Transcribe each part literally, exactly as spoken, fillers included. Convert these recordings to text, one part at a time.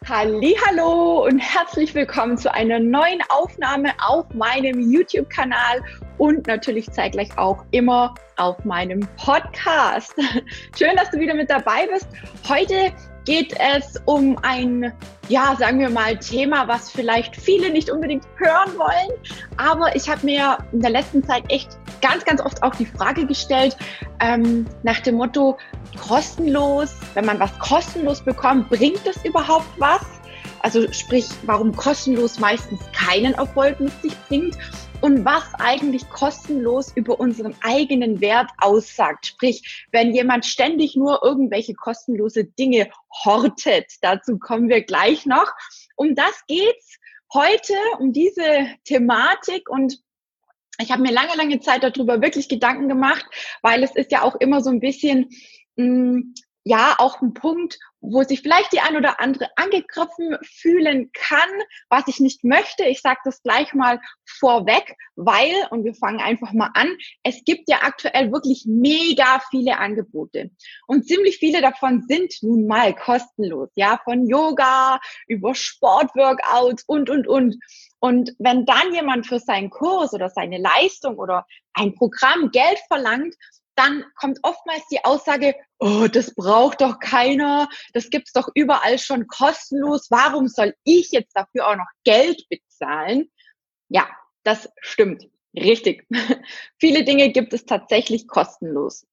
Hallihallo und herzlich willkommen zu einer neuen Aufnahme auf meinem YouTube-Kanal und natürlich zeitgleich auch immer auf meinem Podcast. Schön, dass du wieder mit dabei bist. Heute geht es um ein, ja, sagen wir mal, Thema, was vielleicht viele nicht unbedingt hören wollen, aber ich habe mir in der letzten Zeit echt ganz, ganz oft auch die Frage gestellt, ähm, nach dem Motto, kostenlos, wenn man was kostenlos bekommt, bringt das überhaupt was? Also sprich, warum kostenlos meistens keinen Erfolg mit sich bringt und was eigentlich kostenlos über unseren eigenen Wert aussagt. Sprich, wenn jemand ständig nur irgendwelche kostenlose Dinge hortet, dazu kommen wir gleich noch. Um das geht's heute, um diese Thematik, und ich habe mir lange, lange Zeit darüber wirklich Gedanken gemacht, weil es ist ja auch immer so ein bisschen, mh, ja, auch ein Punkt, wo sich vielleicht die ein oder andere angegriffen fühlen kann, was ich nicht möchte. Ich sage das gleich mal vorweg, weil, und wir fangen einfach mal an, es gibt ja aktuell wirklich mega viele Angebote. Und ziemlich viele davon sind nun mal kostenlos, ja, von Yoga über Sportworkouts und, und, und. Und wenn dann jemand für seinen Kurs oder seine Leistung oder ein Programm Geld verlangt, dann kommt oftmals die Aussage, oh, das braucht doch keiner, das gibt's doch überall schon kostenlos, warum soll ich jetzt dafür auch noch Geld bezahlen? Ja, das stimmt, richtig. Viele Dinge gibt es tatsächlich kostenlos.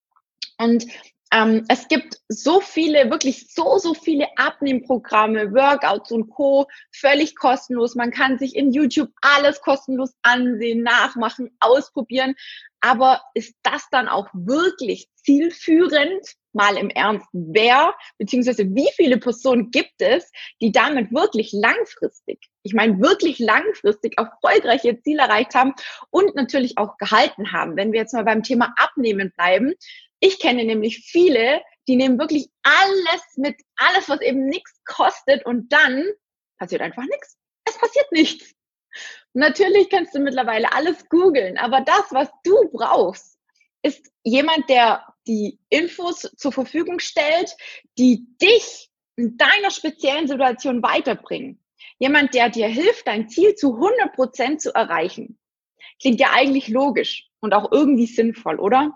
Und ähm, es gibt so viele, wirklich so, so viele Abnehmprogramme, Workouts und Co. völlig kostenlos. Man kann sich in YouTube alles kostenlos ansehen, nachmachen, ausprobieren. Aber ist das dann auch wirklich zielführend? Mal im Ernst, wer beziehungsweise wie viele Personen gibt es, die damit wirklich langfristig, ich meine wirklich langfristig erfolgreiche Ziele erreicht haben und natürlich auch gehalten haben? Wenn wir jetzt mal beim Thema Abnehmen bleiben, ich kenne nämlich viele, die nehmen wirklich alles mit, alles, was eben nichts kostet, und dann passiert einfach nichts. Es passiert nichts. Natürlich kannst du mittlerweile alles googeln, aber das, was du brauchst, ist jemand, der die Infos zur Verfügung stellt, die dich in deiner speziellen Situation weiterbringen. Jemand, der dir hilft, dein Ziel zu hundert Prozent zu erreichen. Klingt ja eigentlich logisch und auch irgendwie sinnvoll, oder?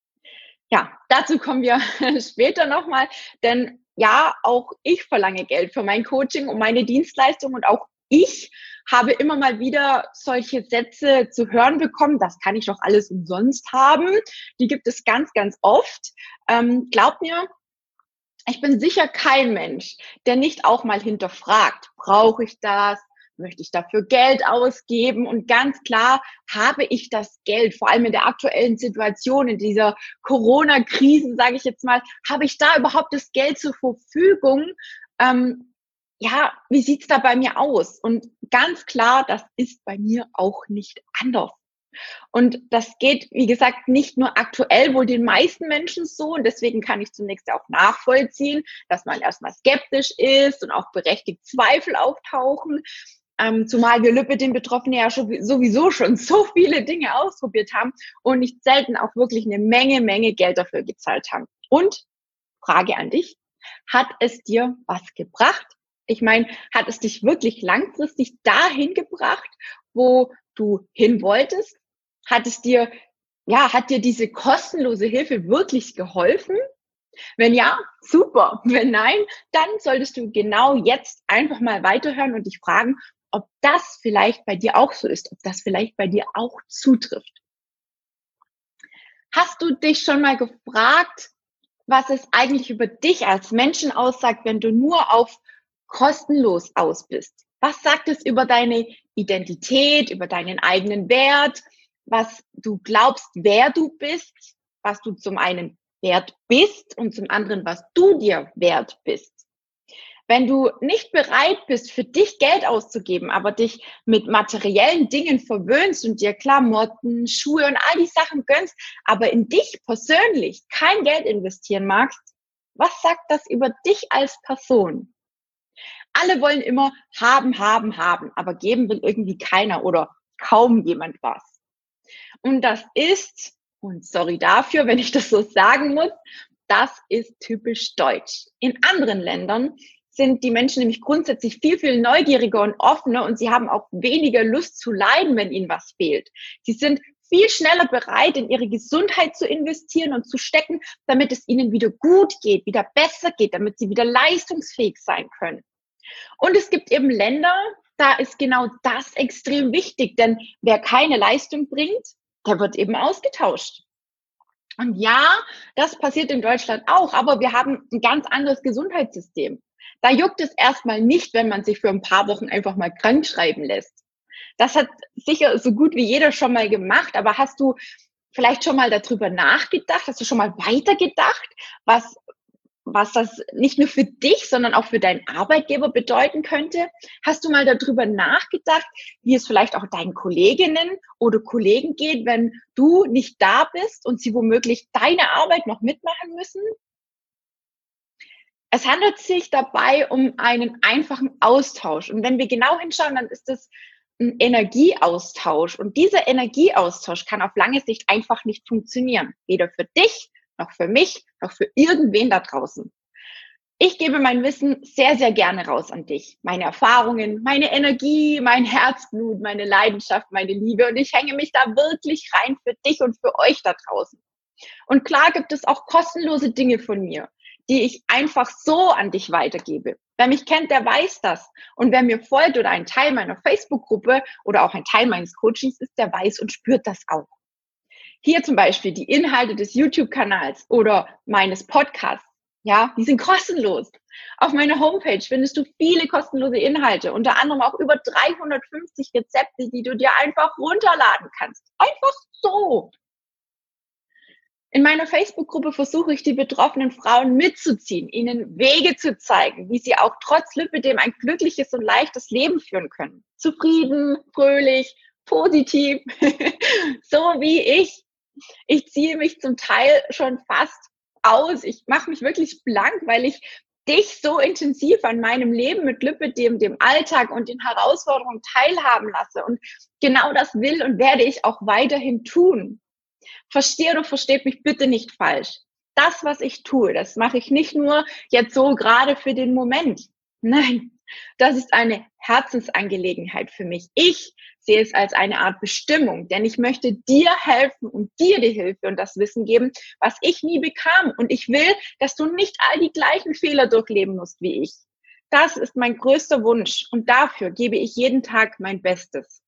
Ja, dazu kommen wir später nochmal, denn ja, auch ich verlange Geld für mein Coaching und meine Dienstleistung, und auch ich habe immer mal wieder solche Sätze zu hören bekommen, das kann ich doch alles umsonst haben. Die gibt es ganz, ganz oft. Ähm, glaub mir, ich bin sicher kein Mensch, der nicht auch mal hinterfragt, brauche ich das? Möchte ich dafür Geld ausgeben? Und ganz klar, habe ich das Geld, vor allem in der aktuellen Situation, in dieser Corona-Krise, sage ich jetzt mal, habe ich da überhaupt das Geld zur Verfügung? Ähm, ja, wie sieht's da bei mir aus? Und ganz klar, das ist bei mir auch nicht anders. Und das geht, wie gesagt, nicht nur aktuell wohl den meisten Menschen so. Und deswegen kann ich zunächst auch nachvollziehen, dass man erstmal skeptisch ist und auch berechtigt Zweifel auftauchen. Ähm, zumal wir Lipidem-Betroffene ja schon, sowieso schon so viele Dinge ausprobiert haben und nicht selten auch wirklich eine Menge, Menge Geld dafür gezahlt haben. Und Frage an dich, hat es dir was gebracht? Ich meine, hat es dich wirklich langfristig dahin gebracht, wo du hin wolltest? Hat es dir, ja, hat dir diese kostenlose Hilfe wirklich geholfen? Wenn ja, super. Wenn nein, dann solltest du genau jetzt einfach mal weiterhören und dich fragen, ob das vielleicht bei dir auch so ist, ob das vielleicht bei dir auch zutrifft. Hast du dich schon mal gefragt, was es eigentlich über dich als Menschen aussagt, wenn du nur auf kostenlos aus bist? Was sagt es über deine Identität, über deinen eigenen Wert, was du glaubst, wer du bist, was du zum einen wert bist und zum anderen, was du dir wert bist? Wenn du nicht bereit bist, für dich Geld auszugeben, aber dich mit materiellen Dingen verwöhnst und dir Klamotten, Schuhe und all die Sachen gönnst, aber in dich persönlich kein Geld investieren magst, was sagt das über dich als Person? Alle wollen immer haben, haben, haben, aber geben will irgendwie keiner oder kaum jemand was. Und das ist, und sorry dafür, wenn ich das so sagen muss, das ist typisch deutsch. In anderen Ländern sind die Menschen nämlich grundsätzlich viel, viel neugieriger und offener und sie haben auch weniger Lust zu leiden, wenn ihnen was fehlt. Sie sind viel schneller bereit, in ihre Gesundheit zu investieren und zu stecken, damit es ihnen wieder gut geht, wieder besser geht, damit sie wieder leistungsfähig sein können. Und es gibt eben Länder, da ist genau das extrem wichtig, denn wer keine Leistung bringt, der wird eben ausgetauscht. Und ja, das passiert in Deutschland auch, aber wir haben ein ganz anderes Gesundheitssystem. Da juckt es erstmal nicht, wenn man sich für ein paar Wochen einfach mal krank schreiben lässt. Das hat sicher so gut wie jeder schon mal gemacht, aber hast du vielleicht schon mal darüber nachgedacht? Hast du schon mal weitergedacht, was was das nicht nur für dich, sondern auch für deinen Arbeitgeber bedeuten könnte? Hast du mal darüber nachgedacht, wie es vielleicht auch deinen Kolleginnen oder Kollegen geht, wenn du nicht da bist und sie womöglich deine Arbeit noch mitmachen müssen? Es handelt sich dabei um einen einfachen Austausch. Und wenn wir genau hinschauen, dann ist es ein Energieaustausch. Und dieser Energieaustausch kann auf lange Sicht einfach nicht funktionieren. Weder für dich, noch für mich, noch für irgendwen da draußen. Ich gebe mein Wissen sehr, sehr gerne raus an dich. Meine Erfahrungen, meine Energie, mein Herzblut, meine Leidenschaft, meine Liebe. Und ich hänge mich da wirklich rein für dich und für euch da draußen. Und klar gibt es auch kostenlose Dinge von mir, die ich einfach so an dich weitergebe. Wer mich kennt, der weiß das. Und wer mir folgt oder ein Teil meiner Facebook-Gruppe oder auch ein Teil meines Coachings ist, der weiß und spürt das auch. Hier zum Beispiel die Inhalte des YouTube-Kanals oder meines Podcasts. Ja, die sind kostenlos. Auf meiner Homepage findest du viele kostenlose Inhalte, unter anderem auch über dreihundertfünfzig Rezepte, die du dir einfach runterladen kannst. Einfach so. In meiner Facebook-Gruppe versuche ich, die betroffenen Frauen mitzuziehen, ihnen Wege zu zeigen, wie sie auch trotz Lipödem ein glückliches und leichtes Leben führen können. Zufrieden, fröhlich, positiv, so wie ich. Ich ziehe mich zum Teil schon fast aus. Ich mache mich wirklich blank, weil ich dich so intensiv an meinem Leben mit Lipödem, dem Alltag und den Herausforderungen teilhaben lasse. Und genau das will und werde ich auch weiterhin tun. Verstehe oder versteht mich bitte nicht falsch. Das, was ich tue, das mache ich nicht nur jetzt so gerade für den Moment. Nein, das ist eine Herzensangelegenheit für mich. Ich sehe es als eine Art Bestimmung, denn ich möchte dir helfen und dir die Hilfe und das Wissen geben, was ich nie bekam. Und ich will, dass du nicht all die gleichen Fehler durchleben musst wie ich. Das ist mein größter Wunsch und dafür gebe ich jeden Tag mein Bestes.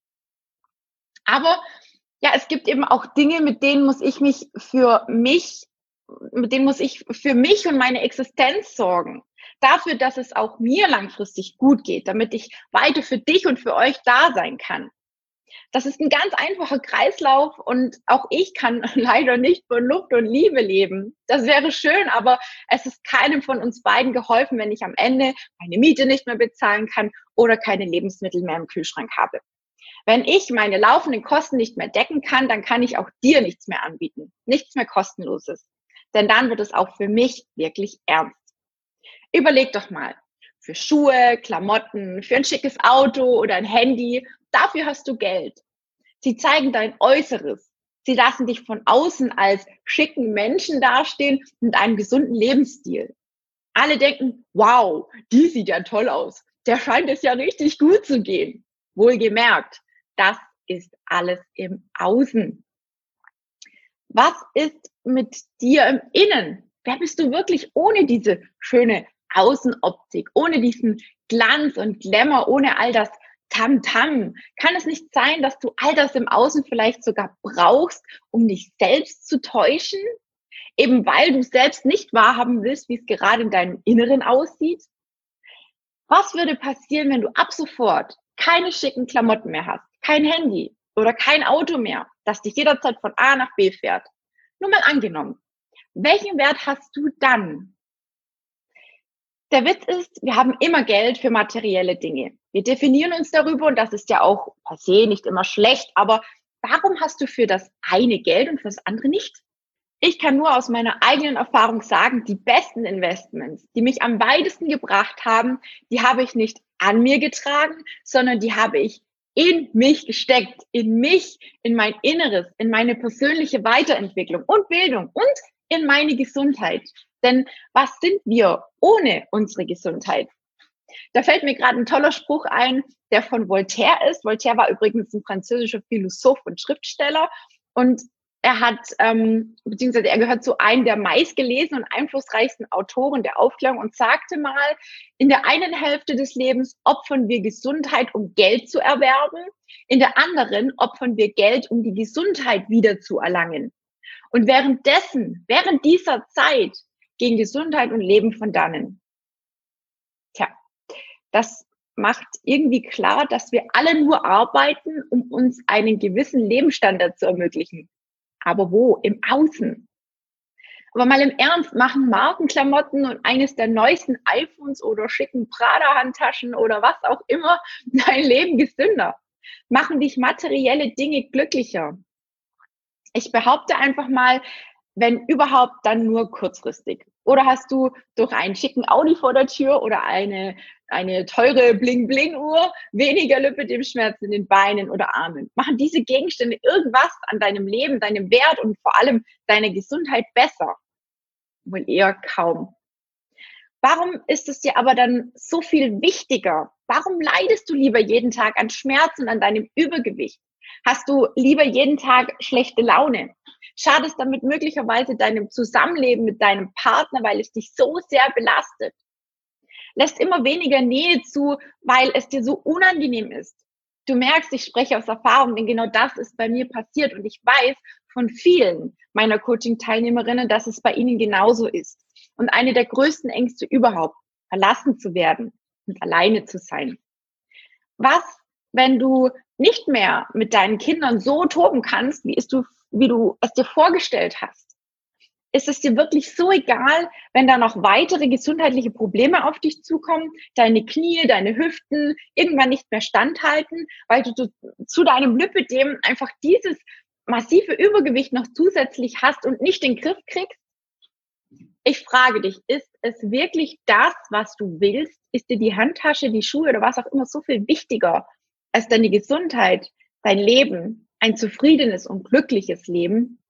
Aber ja, es gibt eben auch Dinge, mit denen muss ich mich für mich, mit denen muss ich für mich und meine Existenz sorgen. Dafür, dass es auch mir langfristig gut geht, damit ich weiter für dich und für euch da sein kann. Das ist ein ganz einfacher Kreislauf und auch ich kann leider nicht von Luft und Liebe leben. Das wäre schön, aber es ist keinem von uns beiden geholfen, wenn ich am Ende meine Miete nicht mehr bezahlen kann oder keine Lebensmittel mehr im Kühlschrank habe. Wenn ich meine laufenden Kosten nicht mehr decken kann, dann kann ich auch dir nichts mehr anbieten. Nichts mehr Kostenloses. Denn dann wird es auch für mich wirklich ernst. Überleg doch mal. Für Schuhe, Klamotten, für ein schickes Auto oder ein Handy, dafür hast du Geld. Sie zeigen dein Äußeres. Sie lassen dich von außen als schicken Menschen dastehen mit einem gesunden Lebensstil. Alle denken, wow, die sieht ja toll aus. Der scheint es ja richtig gut zu gehen. Wohlgemerkt, das ist alles im Außen. Was ist mit dir im Innen? Wer bist du wirklich ohne diese schöne Außenoptik, ohne diesen Glanz und Glamour, ohne all das Tamtam? Kann es nicht sein, dass du all das im Außen vielleicht sogar brauchst, um dich selbst zu täuschen? Eben weil du selbst nicht wahrhaben willst, wie es gerade in deinem Inneren aussieht? Was würde passieren, wenn du ab sofort keine schicken Klamotten mehr hast, kein Handy oder kein Auto mehr, das dich jederzeit von A nach B fährt? Nur mal angenommen. Welchen Wert hast du dann? Der Witz ist, wir haben immer Geld für materielle Dinge. Wir definieren uns darüber und das ist ja auch per se nicht immer schlecht, aber warum hast du für das eine Geld und für das andere nicht? Ich kann nur aus meiner eigenen Erfahrung sagen, die besten Investments, die mich am weitesten gebracht haben, die habe ich nicht an mir getragen, sondern die habe ich in mich gesteckt, in mich, in mein Inneres, in meine persönliche Weiterentwicklung und Bildung und in meine Gesundheit. Denn was sind wir ohne unsere Gesundheit? Da fällt mir gerade ein toller Spruch ein, der von Voltaire ist. Voltaire war übrigens ein französischer Philosoph und Schriftsteller und er hat, ähm, beziehungsweise er gehört zu einem der meistgelesenen und einflussreichsten Autoren der Aufklärung und sagte mal, in der einen Hälfte des Lebens opfern wir Gesundheit, um Geld zu erwerben, in der anderen opfern wir Geld, um die Gesundheit wieder zu erlangen. Und währenddessen, während dieser Zeit, gehen Gesundheit und Leben von dannen. Tja, das macht irgendwie klar, dass wir alle nur arbeiten, um uns einen gewissen Lebensstandard zu ermöglichen. Aber wo? Im Außen. Aber mal im Ernst, machen Markenklamotten und eines der neuesten iPhones oder schicken Prada-Handtaschen oder was auch immer dein Leben gesünder? Machen dich materielle Dinge glücklicher? Ich behaupte einfach mal, wenn überhaupt, dann nur kurzfristig. Oder hast du durch einen schicken Audi vor der Tür oder eine, eine teure Bling-Bling-Uhr weniger Lipödem-Schmerzen in den Beinen oder Armen? Machen diese Gegenstände irgendwas an deinem Leben, deinem Wert und vor allem deiner Gesundheit besser? Wohl eher kaum. Warum ist es dir aber dann so viel wichtiger? Warum leidest du lieber jeden Tag an Schmerzen, an deinem Übergewicht? Hast du lieber jeden Tag schlechte Laune? Schadest damit möglicherweise deinem Zusammenleben mit deinem Partner, weil es dich so sehr belastet? Lässt immer weniger Nähe zu, weil es dir so unangenehm ist. Du merkst, ich spreche aus Erfahrung, denn genau das ist bei mir passiert und ich weiß von vielen meiner Coaching-Teilnehmerinnen, dass es bei ihnen genauso ist. Und eine der größten Ängste überhaupt, verlassen zu werden und alleine zu sein. Was, wenn du nicht mehr mit deinen Kindern so toben kannst, wie, es du, wie du es dir vorgestellt hast? Ist es dir wirklich so egal, wenn da noch weitere gesundheitliche Probleme auf dich zukommen, deine Knie, deine Hüften irgendwann nicht mehr standhalten, weil du zu, zu deinem Lipödem einfach dieses massive Übergewicht noch zusätzlich hast und nicht den Griff kriegst? Ich frage dich, ist es wirklich das, was du willst? Ist dir die Handtasche, die Schuhe oder was auch immer so viel wichtiger als deine Gesundheit, dein Leben, ein zufriedenes und glückliches Leben?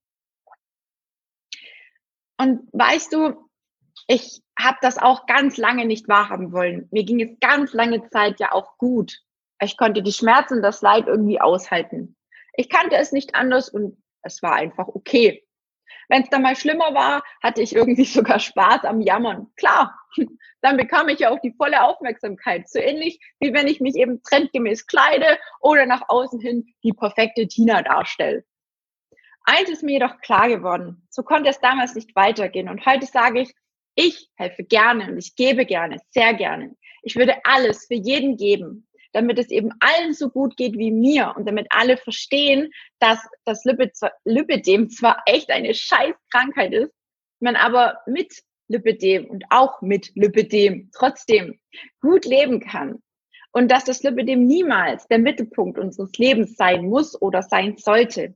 Und weißt du, ich habe das auch ganz lange nicht wahrhaben wollen. Mir ging es ganz lange Zeit ja auch gut. Ich konnte die Schmerzen und das Leid irgendwie aushalten. Ich kannte es nicht anders und es war einfach okay. Wenn es dann mal schlimmer war, hatte ich irgendwie sogar Spaß am Jammern. Klar, dann bekam ich ja auch die volle Aufmerksamkeit. So ähnlich wie wenn ich mich eben trendgemäß kleide oder nach außen hin die perfekte Tina darstelle. Eins ist mir jedoch klar geworden, so konnte es damals nicht weitergehen. Und heute sage ich, ich helfe gerne und ich gebe gerne, sehr gerne. Ich würde alles für jeden geben, damit es eben allen so gut geht wie mir und damit alle verstehen, dass das Lipödem zwar echt eine Scheißkrankheit ist, man aber mit Lipödem und auch mit Lipödem trotzdem gut leben kann. Und dass das Lipödem niemals der Mittelpunkt unseres Lebens sein muss oder sein sollte.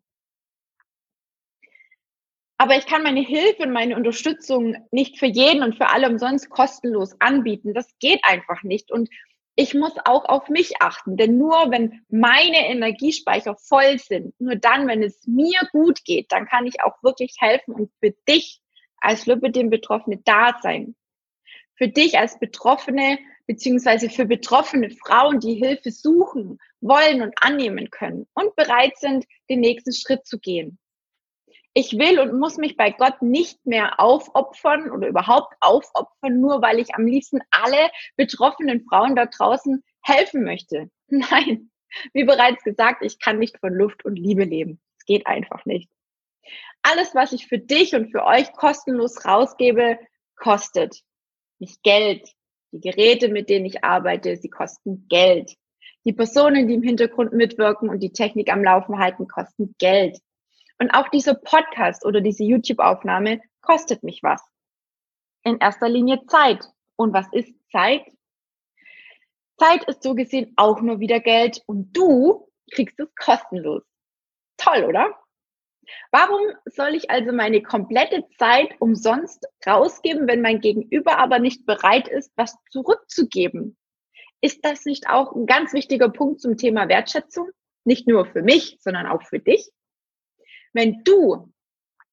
Aber ich kann meine Hilfe und meine Unterstützung nicht für jeden und für alle umsonst kostenlos anbieten. Das geht einfach nicht. Und ich muss auch auf mich achten, denn nur wenn meine Energiespeicher voll sind, nur dann, wenn es mir gut geht, dann kann ich auch wirklich helfen und für dich als Lipödem-Betroffene da sein. Für dich als Betroffene beziehungsweise für betroffene Frauen, die Hilfe suchen, wollen und annehmen können und bereit sind, den nächsten Schritt zu gehen. Ich will und muss mich bei Gott nicht mehr aufopfern oder überhaupt aufopfern, nur weil ich am liebsten alle betroffenen Frauen da draußen helfen möchte. Nein, wie bereits gesagt, ich kann nicht von Luft und Liebe leben. Es geht einfach nicht. Alles, was ich für dich und für euch kostenlos rausgebe, kostet nicht Geld. Die Geräte, mit denen ich arbeite, sie kosten Geld. Die Personen, die im Hintergrund mitwirken und die Technik am Laufen halten, kosten Geld. Und auch dieser Podcast oder diese YouTube-Aufnahme kostet mich was. In erster Linie Zeit. Und was ist Zeit? Zeit ist so gesehen auch nur wieder Geld und du kriegst es kostenlos. Toll, oder? Warum soll ich also meine komplette Zeit umsonst rausgeben, wenn mein Gegenüber aber nicht bereit ist, was zurückzugeben? Ist das nicht auch ein ganz wichtiger Punkt zum Thema Wertschätzung? Nicht nur für mich, sondern auch für dich? Wenn du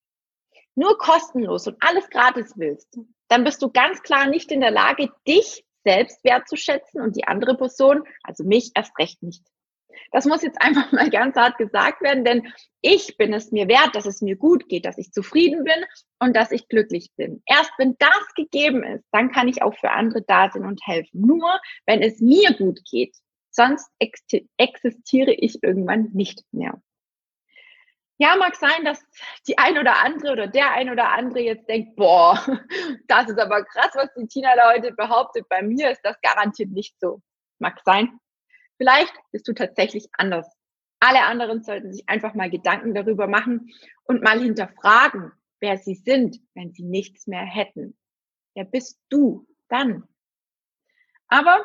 nur kostenlos und alles gratis willst, dann bist du ganz klar nicht in der Lage, dich selbst wertzuschätzen und die andere Person, also mich, erst recht nicht. Das muss jetzt einfach mal ganz hart gesagt werden, denn ich bin es mir wert, dass es mir gut geht, dass ich zufrieden bin und dass ich glücklich bin. Erst wenn das gegeben ist, dann kann ich auch für andere da sein und helfen. Nur wenn es mir gut geht, sonst existiere ich irgendwann nicht mehr. Ja, mag sein, dass die ein oder andere oder der ein oder andere jetzt denkt, boah, das ist aber krass, was die Tina da heute behauptet. Bei mir ist das garantiert nicht so. Mag sein. Vielleicht bist du tatsächlich anders. Alle anderen sollten sich einfach mal Gedanken darüber machen und mal hinterfragen, wer sie sind, wenn sie nichts mehr hätten. Wer bist du dann? Aber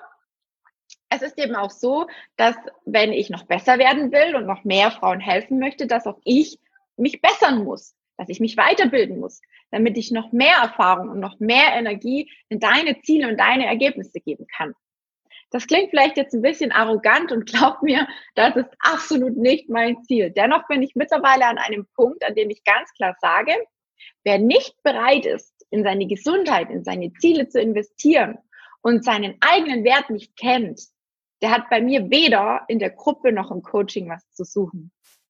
es ist eben auch so, dass wenn ich noch besser werden will und noch mehr Frauen helfen möchte, dass auch ich mich bessern muss, dass ich mich weiterbilden muss, damit ich noch mehr Erfahrung und noch mehr Energie in deine Ziele und deine Ergebnisse geben kann. Das klingt vielleicht jetzt ein bisschen arrogant und glaubt mir, das ist absolut nicht mein Ziel. Dennoch bin ich mittlerweile an einem Punkt, an dem ich ganz klar sage, wer nicht bereit ist, in seine Gesundheit, in seine Ziele zu investieren und seinen eigenen Wert nicht kennt, der hat bei mir weder in der Gruppe noch im Coaching was zu suchen.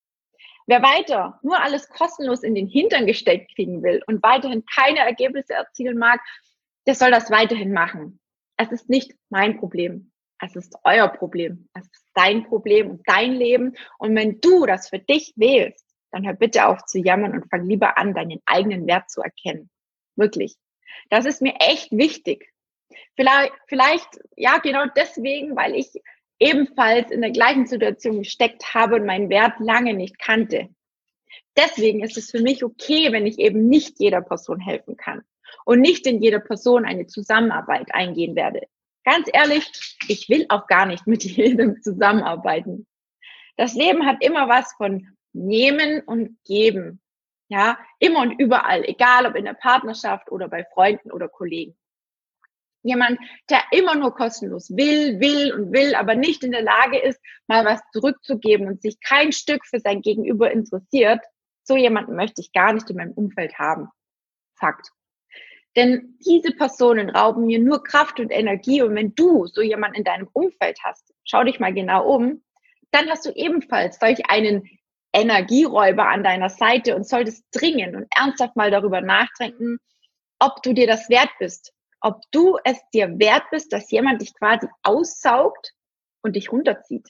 Wer weiter nur alles kostenlos in den Hintern gesteckt kriegen will und weiterhin keine Ergebnisse erzielen mag, der soll das weiterhin machen. Es ist nicht mein Problem. Es ist euer Problem. Es ist dein Problem und dein Leben. Und wenn du das für dich wählst, dann hör bitte auf zu jammern und fang lieber an, deinen eigenen Wert zu erkennen. Wirklich. Das ist mir echt wichtig. Vielleicht, vielleicht, ja, genau deswegen, weil ich ebenfalls in der gleichen Situation gesteckt habe und meinen Wert lange nicht kannte. Deswegen ist es für mich okay, wenn ich eben nicht jeder Person helfen kann und nicht in jeder Person eine Zusammenarbeit eingehen werde. Ganz ehrlich, ich will auch gar nicht mit jedem zusammenarbeiten. Das Leben hat immer was von Nehmen und Geben. Ja, immer und überall, egal ob in der Partnerschaft oder bei Freunden oder Kollegen. Jemand, der immer nur kostenlos will, will und will, aber nicht in der Lage ist, mal was zurückzugeben und sich kein Stück für sein Gegenüber interessiert, so jemanden möchte ich gar nicht in meinem Umfeld haben. Fakt. Denn diese Personen rauben mir nur Kraft und Energie. Und wenn du so jemanden in deinem Umfeld hast, schau dich mal genau um, dann hast du ebenfalls solch einen Energieräuber an deiner Seite und solltest dringend und ernsthaft mal darüber nachdenken, ob du dir das wert bist. Ob du es dir wert bist, dass jemand dich quasi aussaugt und dich runterzieht.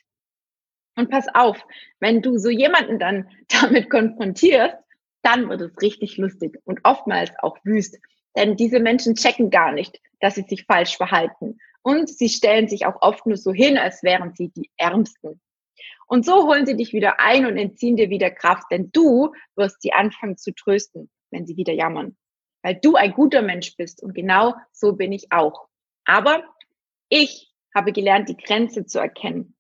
Und pass auf, wenn du so jemanden dann damit konfrontierst, dann wird es richtig lustig und oftmals auch wüst. Denn diese Menschen checken gar nicht, dass sie sich falsch verhalten. Und sie stellen sich auch oft nur so hin, als wären sie die Ärmsten. Und so holen sie dich wieder ein und entziehen dir wieder Kraft, denn du wirst sie anfangen zu trösten, wenn sie wieder jammern. Weil du ein guter Mensch bist und genau so bin ich auch. Aber ich habe gelernt, die Grenze zu erkennen.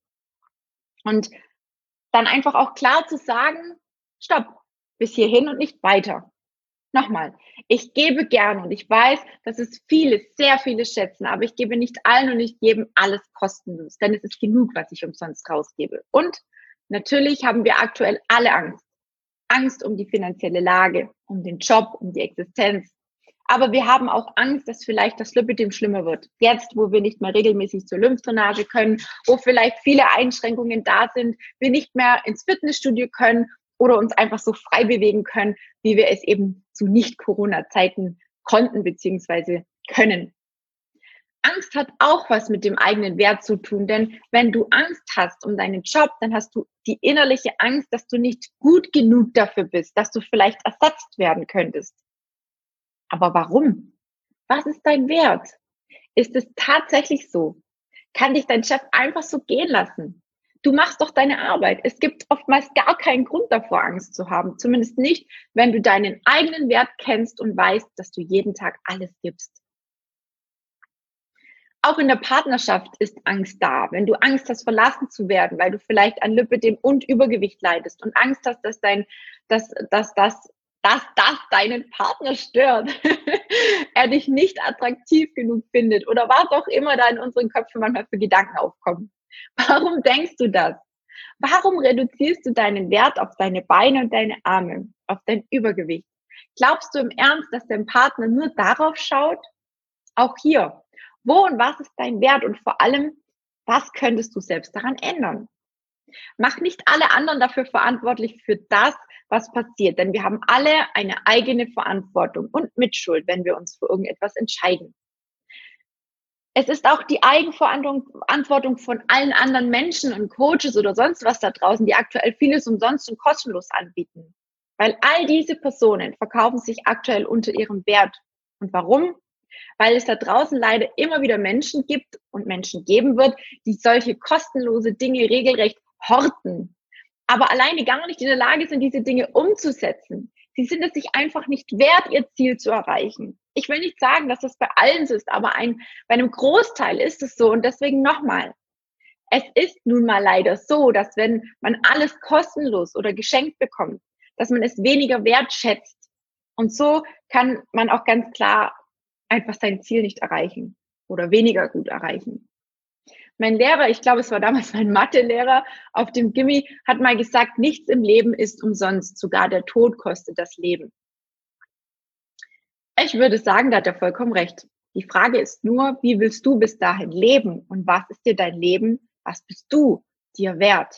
Und dann einfach auch klar zu sagen, stopp, bis hierhin und nicht weiter. Nochmal, ich gebe gerne und ich weiß, dass es viele, sehr viele schätzen, aber ich gebe nicht allen und nicht jedem alles kostenlos, denn es ist genug, was ich umsonst rausgebe. Und natürlich haben wir aktuell alle Angst. Angst um die finanzielle Lage, um den Job, um die Existenz. Aber wir haben auch Angst, dass vielleicht das Lipidem schlimmer wird. Jetzt, wo wir nicht mehr regelmäßig zur Lymphdrainage können, wo vielleicht viele Einschränkungen da sind, wir nicht mehr ins Fitnessstudio können oder uns einfach so frei bewegen können, wie wir es eben zu Nicht-Corona-Zeiten konnten bzw. können. Angst hat auch was mit dem eigenen Wert zu tun, denn wenn du Angst hast um deinen Job, dann hast du die innerliche Angst, dass du nicht gut genug dafür bist, dass du vielleicht ersetzt werden könntest. Aber warum? Was ist dein Wert? Ist es tatsächlich so? Kann dich dein Chef einfach so gehen lassen? Du machst doch deine Arbeit. Es gibt oftmals gar keinen Grund davor, Angst zu haben. Zumindest nicht, wenn du deinen eigenen Wert kennst und weißt, dass du jeden Tag alles gibst. Auch in der Partnerschaft ist Angst da. Wenn du Angst hast, verlassen zu werden, weil du vielleicht an Lipödem und Übergewicht leidest und Angst hast, dass dein, dass, dass, dass, dass das deinen Partner stört, er dich nicht attraktiv genug findet oder was auch immer da in unseren Köpfen manchmal für Gedanken aufkommen. Warum denkst du das? Warum reduzierst du deinen Wert auf deine Beine und deine Arme, auf dein Übergewicht? Glaubst du im Ernst, dass dein Partner nur darauf schaut? Auch hier. Wo und was ist dein Wert und vor allem, was könntest du selbst daran ändern? Mach nicht alle anderen dafür verantwortlich für das, was passiert, denn wir haben alle eine eigene Verantwortung und Mitschuld, wenn wir uns für irgendetwas entscheiden. Es ist auch die Eigenverantwortung von allen anderen Menschen und Coaches oder sonst was da draußen, die aktuell vieles umsonst und kostenlos anbieten. Weil all diese Personen verkaufen sich aktuell unter ihrem Wert. Und warum? Weil es da draußen leider immer wieder Menschen gibt und Menschen geben wird, die solche kostenlose Dinge regelrecht horten, aber alleine gar nicht in der Lage sind, diese Dinge umzusetzen. Sie sind es sich einfach nicht wert, ihr Ziel zu erreichen. Ich will nicht sagen, dass das bei allen so ist, aber ein, bei einem Großteil ist es so. Und deswegen nochmal, es ist nun mal leider so, dass wenn man alles kostenlos oder geschenkt bekommt, dass man es weniger wertschätzt. Und so kann man auch ganz klar einfach sein Ziel nicht erreichen oder weniger gut erreichen. Mein Lehrer, ich glaube, es war damals mein Mathelehrer auf dem Gimmi, hat mal gesagt, nichts im Leben ist umsonst, sogar der Tod kostet das Leben. Ich würde sagen, da hat er vollkommen recht. Die Frage ist nur, wie willst du bis dahin leben und was ist dir dein Leben, was bist du dir wert?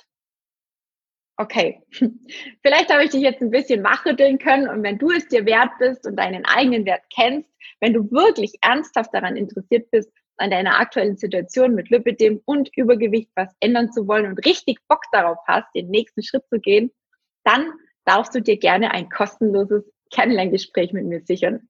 Okay, vielleicht habe ich dich jetzt ein bisschen wachrütteln können und wenn du es dir wert bist und deinen eigenen Wert kennst, wenn du wirklich ernsthaft daran interessiert bist, an deiner aktuellen Situation mit Lipödem und Übergewicht was ändern zu wollen und richtig Bock darauf hast, den nächsten Schritt zu gehen, dann darfst du dir gerne ein kostenloses Kennenlerngespräch mit mir sichern.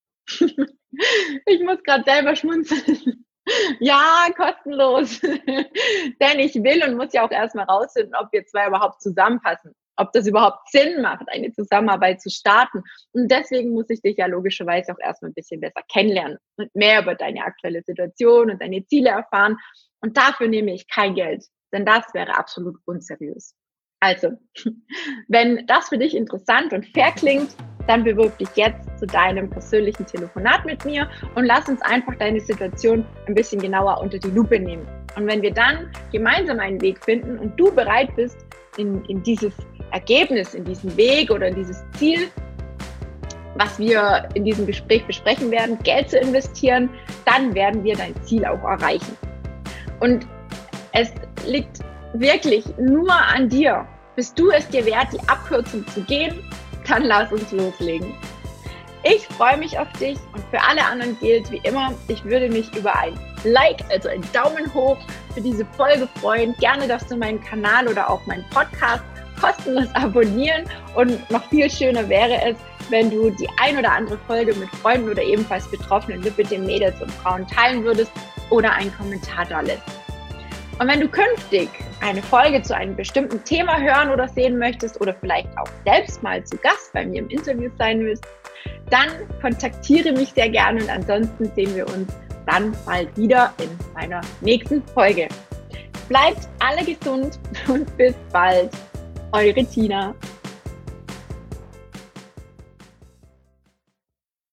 Ich muss gerade selber schmunzeln. Ja, kostenlos. Denn ich will und muss ja auch erstmal rausfinden, ob wir zwei überhaupt zusammenpassen. Ob das überhaupt Sinn macht, eine Zusammenarbeit zu starten. Und deswegen muss ich dich ja logischerweise auch erstmal ein bisschen besser kennenlernen und mehr über deine aktuelle Situation und deine Ziele erfahren. Und dafür nehme ich kein Geld, denn das wäre absolut unseriös. Also, wenn das für dich interessant und fair klingt, dann bewirb dich jetzt zu deinem persönlichen Telefonat mit mir und lass uns einfach deine Situation ein bisschen genauer unter die Lupe nehmen. Und wenn wir dann gemeinsam einen Weg finden und du bereit bist, in, in dieses Ergebnis, in diesen Weg oder in dieses Ziel, was wir in diesem Gespräch besprechen werden, Geld zu investieren, dann werden wir dein Ziel auch erreichen. Und es liegt wirklich nur an dir. Bist du es dir wert, die Abkürzung zu gehen? Dann lass uns loslegen. Ich freue mich auf dich und für alle anderen gilt wie immer, ich würde mich über ein Like, also einen Daumen hoch für diese Folge freuen. Gerne darfst du meinen Kanal oder auch meinen Podcast kostenlos abonnieren und noch viel schöner wäre es, wenn du die ein oder andere Folge mit Freunden oder ebenfalls betroffenen Lipödem-Mädels und Frauen teilen würdest oder einen Kommentar da lässt. Und wenn du künftig eine Folge zu einem bestimmten Thema hören oder sehen möchtest oder vielleicht auch selbst mal zu Gast bei mir im Interview sein willst, dann kontaktiere mich sehr gerne und ansonsten sehen wir uns dann bald wieder in meiner nächsten Folge. Bleibt alle gesund und bis bald. Eure Tina.